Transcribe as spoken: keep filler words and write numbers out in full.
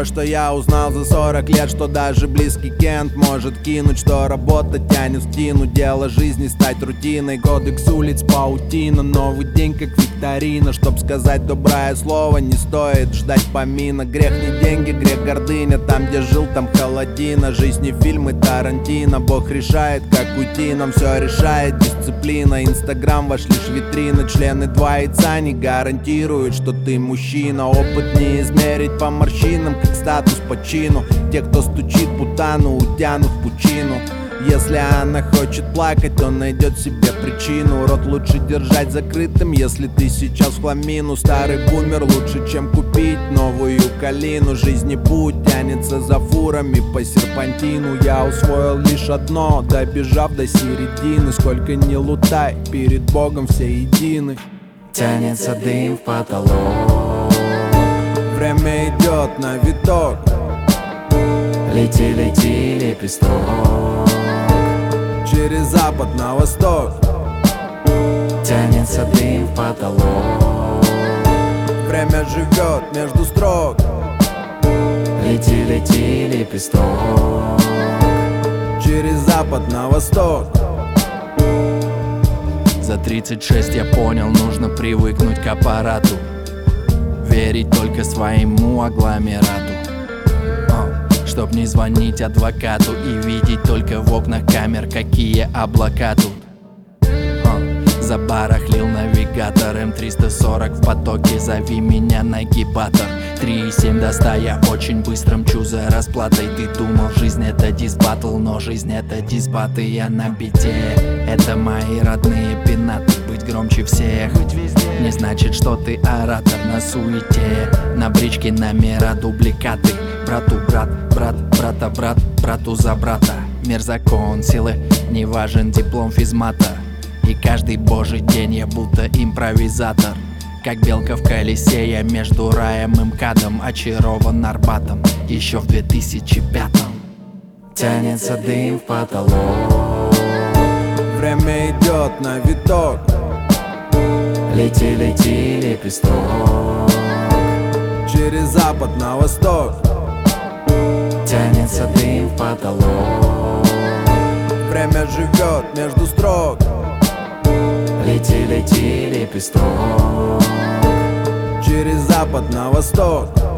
что я узнал за сорок лет, что даже близкий Кент может кинуть, что работа тянет в тину, дело жизни стать рутиной, кодекс улиц паутина, новый день как викторина. Чтоб сказать доброе слово, не стоит ждать помина. Грех не деньги, грех гордыня, там где жил, там холодина. Жизнь не фильмы Тарантино, Бог решает, как уйти, нам все решает дисциплина. Инстаграм ваш лишь витрина, члены два яйца не гарантируют, что ты мужчина. Опыт не измерить по морщинам, как статус по чину. Те, кто стучит путану, утянут в пучину. Если она хочет плакать, то найдет себе причину. Рот лучше держать закрытым, если ты сейчас в хламину. Старый бумер лучше, чем купить новую калину. Жизнь путь тянется за фурами по серпантину. Я усвоил лишь одно, добежав до середины. Сколько ни лутай, перед Богом все едины. Тянется дым в потолок, время идет на виток. Лети, лети, лепесток, через запад на восток. Тянется дым в потолок, время живет между строк. Лети, лети, лепесток, через запад на восток. За тридцать шесть я понял, нужно привыкнуть к аппарату, верить только своему агломерату, чтоб не звонить адвокату и видеть только в окнах камер, какие облака тут. Забарахлил навигатор, эм триста сорок в потоке, зови меня нагибатор. Три и семь до ста, я очень быстро мчу за расплатой. Ты думал, жизнь это дисбаттл, но жизнь это дисбаты. Я на бите, это мои родные пенаты. Быть громче всех не значит, что ты оратор на суете. На бричке номера дубликаты. Брату брат, брат, брата брат, брату за брата. Мир закон силы, не важен диплом физмата. И каждый божий день я будто импровизатор. Как белка в колесе, я между раем и МКАДом, очарован Арбатом еще в две тысячи пятом. Тянется дым в потолок, время идет на виток. Лети, лети, лепесток, через запад на восток. Тянется дым в потолок, время живет между строк. Лети, лети, лепесток, через запад на восток.